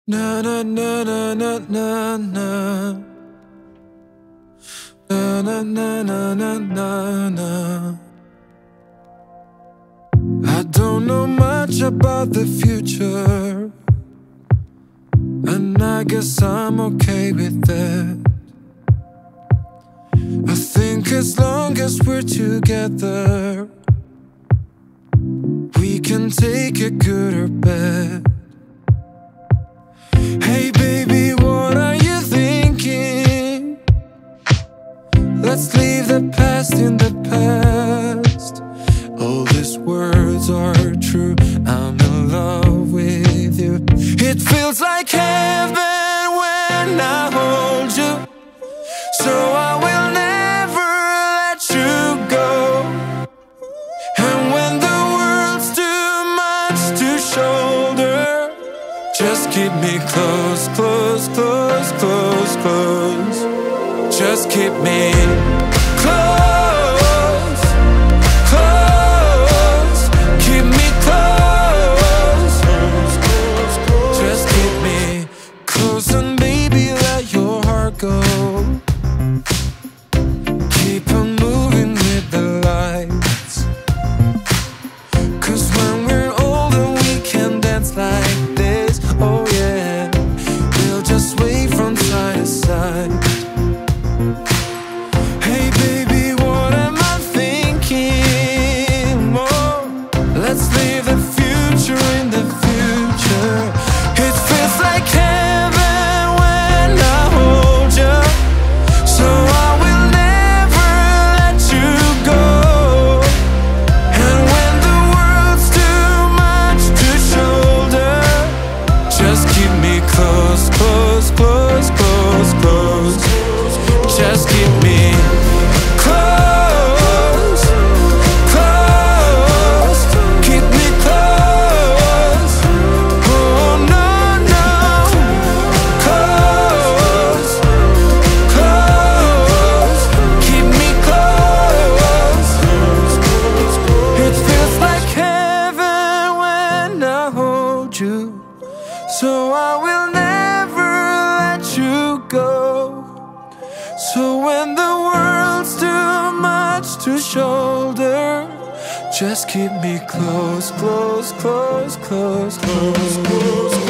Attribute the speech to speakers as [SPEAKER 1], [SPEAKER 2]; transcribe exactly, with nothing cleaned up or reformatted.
[SPEAKER 1] Na na na na na na na. Na na na na na na na. I don't know much about the future, and I guess I'm okay with that. I think as long as we're together, we can take it good or bad. Hey baby, what are you thinking? Let's leave the past in the past. All these words are true, I'm in love with you. It feels like heaven when I hold you, so I will never let you go. And when the world's too much to shoulder, just keep me close, close, close, close, close. Just keep me close, close. Keep me close, just keep me close. And baby, let your heart go. Keep on moving with the lights, 'cause when we're older we can dance like this. Oh yeah, we'll just sway from side to side. Hey baby, what am I thinking? Oh, let's leave the future in the future. It feels like heaven when I hold you, so I will never let you go. And when the world's too much to shoulder, just keep me close, close, close, close, close. Just keep me close, close. Keep me close. Oh no, no. Close, close. Keep me close. It feels like heaven when I hold you, so I will never let you go. So when the world's too much to shoulder, just keep me close, close, close, close, close, close.